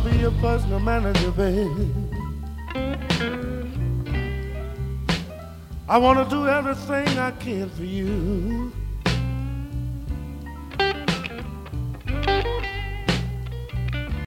be your personal manager, baby. I wanna do everything I can for you.